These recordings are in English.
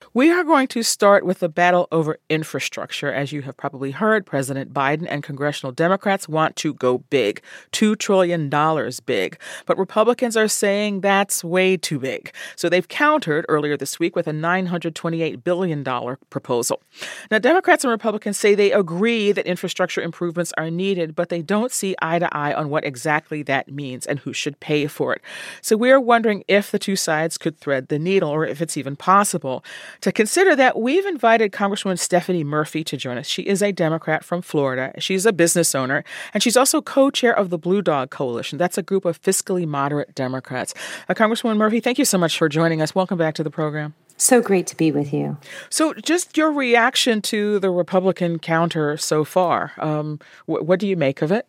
We are going to start with the battle over infrastructure. As you have probably heard, President Biden and congressional Democrats want to go big, $2 trillion big. But Republicans are saying that's way too big. So they've countered earlier this week with a $928 billion proposal. Now, Democrats and Republicans say they agree that infrastructure improvements are needed, but they don't see eye to eye on what exactly that means and who should pay for it. So we're wondering if the two sides could thread the needle or if it's even possible. To consider that, we've invited Congresswoman Stephanie Murphy to join us. She is a Democrat from Florida. She's a business owner, and she's also co-chair of the Blue Dog Coalition. That's a group of fiscally moderate Democrats. Congresswoman Murphy, thank you so much for joining us. Welcome back to the program. So great to be with you. So just your reaction to the Republican counter so far. What do you make of it?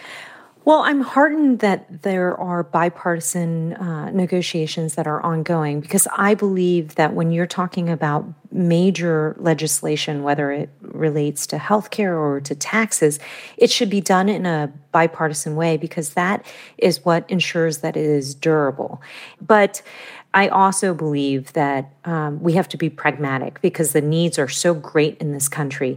Well, I'm heartened that there are bipartisan negotiations that are ongoing, because I believe that when you're talking about major legislation, whether it relates to healthcare or to taxes, it should be done in a bipartisan way, because that is what ensures that it is durable. But I also believe that we have to be pragmatic, because the needs are so great in this country.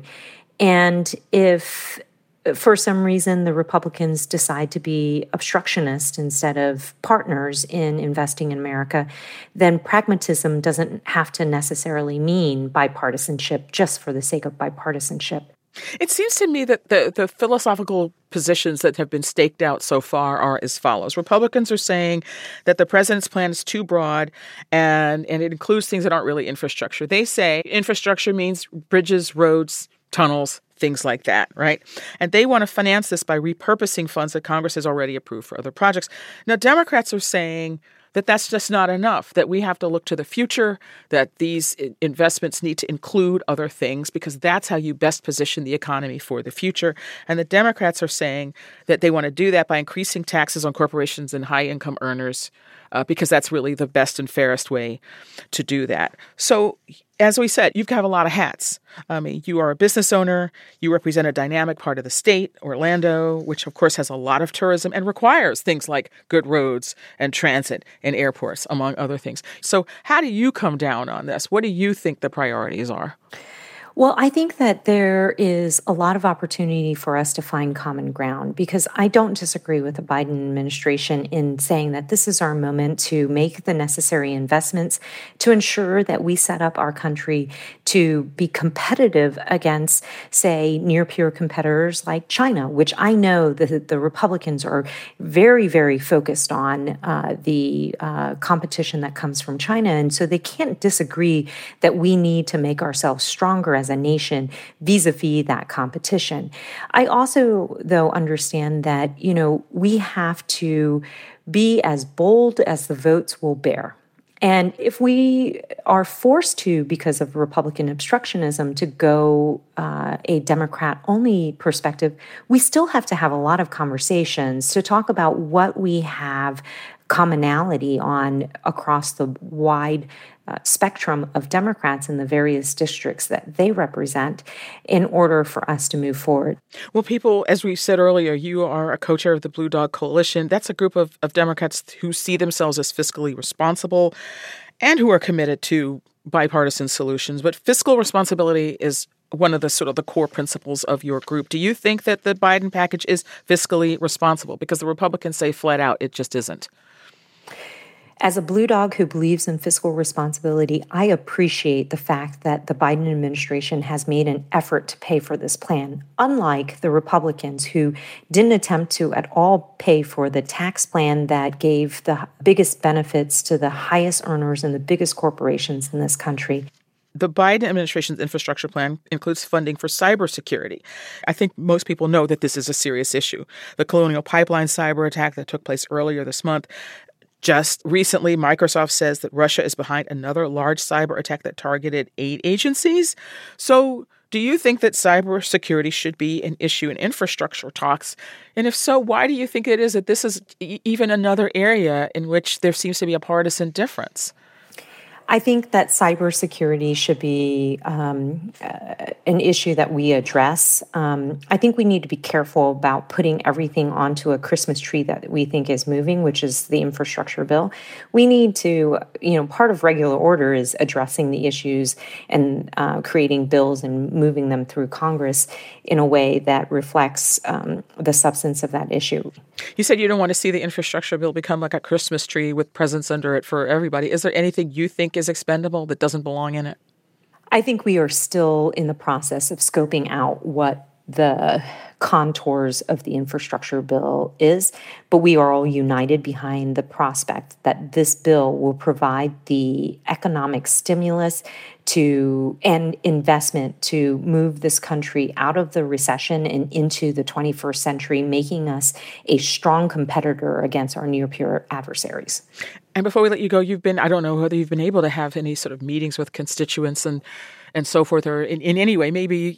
And if for some reason the Republicans decide to be obstructionist instead of partners in investing in America, then pragmatism doesn't have to necessarily mean bipartisanship just for the sake of bipartisanship. It seems to me that the philosophical positions that have been staked out so far are as follows. Republicans are saying that the president's plan is too broad and it includes things that aren't really infrastructure. They say infrastructure means bridges, roads, tunnels, things like that, right? And they want to finance this by repurposing funds that Congress has already approved for other projects. Now, Democrats are saying that that's just not enough, that we have to look to the future, that these investments need to include other things, because that's how you best position the economy for the future. And the Democrats are saying that they want to do that by increasing taxes on corporations and high-income earners, because that's really the best and fairest way to do that. So, as we said, you've got a lot of hats. I mean, you are a business owner. You represent a dynamic part of the state, Orlando, which, of course, has a lot of tourism and requires things like good roads and transit and airports, among other things. So how do you come down on this? What do you think the priorities are? Well, I think that there is a lot of opportunity for us to find common ground, because I don't disagree with the Biden administration in saying that this is our moment to make the necessary investments to ensure that we set up our country to be competitive against, say, near-peer competitors like China, which I know that the Republicans are very, very focused on the competition that comes from China. And so they can't disagree that we need to make ourselves stronger as a nation vis-a-vis that competition. I also, though, understand that, we have to be as bold as the votes will bear. And if we are forced to, because of Republican obstructionism, to go a Democrat-only perspective, we still have to have a lot of conversations to talk about what we have commonality on across the wide spectrum of Democrats in the various districts that they represent in order for us to move forward. Well, people, as we said earlier, you are a co-chair of the Blue Dog Coalition. That's a group of Democrats who see themselves as fiscally responsible and who are committed to bipartisan solutions. But fiscal responsibility is one of the sort of the core principles of your group. Do you think that the Biden package is fiscally responsible? Because the Republicans say flat out it just isn't. As a Blue Dog who believes in fiscal responsibility, I appreciate the fact that the Biden administration has made an effort to pay for this plan, unlike the Republicans who didn't attempt to at all pay for the tax plan that gave the biggest benefits to the highest earners and the biggest corporations in this country. The Biden administration's infrastructure plan includes funding for cybersecurity. I think most people know that this is a serious issue. The Colonial Pipeline cyber attack that took place earlier this month. Just recently, Microsoft says that Russia is behind another large cyber attack that targeted aid agencies. So do you think that cybersecurity should be an issue in infrastructure talks? And if so, why do you think it is that this is even another area in which there seems to be a partisan difference? I think that cybersecurity should be an issue that we address. I think we need to be careful about putting everything onto a Christmas tree that we think is moving, which is the infrastructure bill. We need to, part of regular order is addressing the issues and creating bills and moving them through Congress in a way that reflects the substance of that issue. You said you don't want to see the infrastructure bill become like a Christmas tree with presents under it for everybody. Is there anything you think is expendable that doesn't belong in it? I think we are still in the process of scoping out what the contours of the infrastructure bill is, but we are all united behind the prospect that this bill will provide the economic stimulus and investment to move this country out of the recession and into the 21st century, making us a strong competitor against our near-peer adversaries. And before we let you go, I don't know whether you've been able to have any sort of meetings with constituents and so forth, or in any way, maybe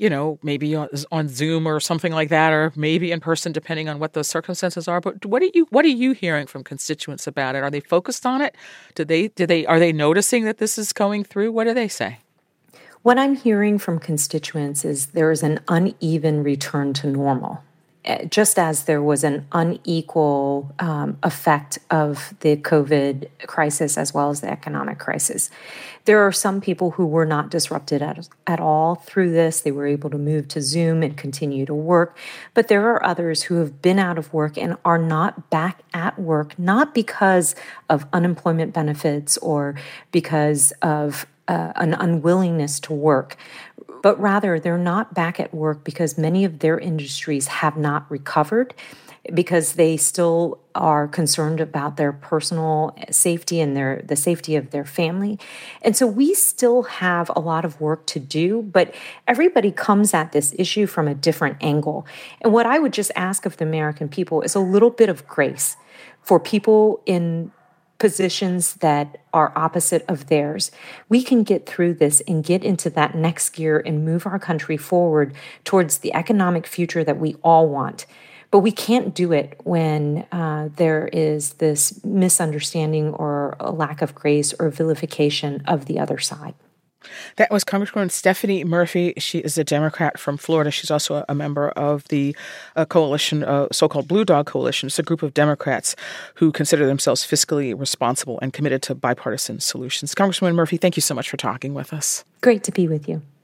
on Zoom or something like that, or maybe in person, depending on what those circumstances are. But what are you hearing from constituents about it? Are they focused on it? Are they noticing that this is going through? What do they say? What I'm hearing from constituents is there is an uneven return to normal. Just as there was an unequal effect of the COVID crisis as well as the economic crisis. There are some people who were not disrupted at all through this. They were able to move to Zoom and continue to work. But there are others who have been out of work and are not back at work, not because of unemployment benefits or because of an unwillingness to work, but rather they're not back at work because many of their industries have not recovered, because they still are concerned about their personal safety and the safety of their family. And so we still have a lot of work to do, but everybody comes at this issue from a different angle. And what I would just ask of the American people is a little bit of grace for people in positions that are opposite of theirs. We can get through this and get into that next gear and move our country forward towards the economic future that we all want. But we can't do it when there is this misunderstanding or a lack of grace or vilification of the other side. That was Congresswoman Stephanie Murphy. She is a Democrat from Florida. She's also a member of the coalition, so-called Blue Dog Coalition. It's a group of Democrats who consider themselves fiscally responsible and committed to bipartisan solutions. Congresswoman Murphy, thank you so much for talking with us. Great to be with you.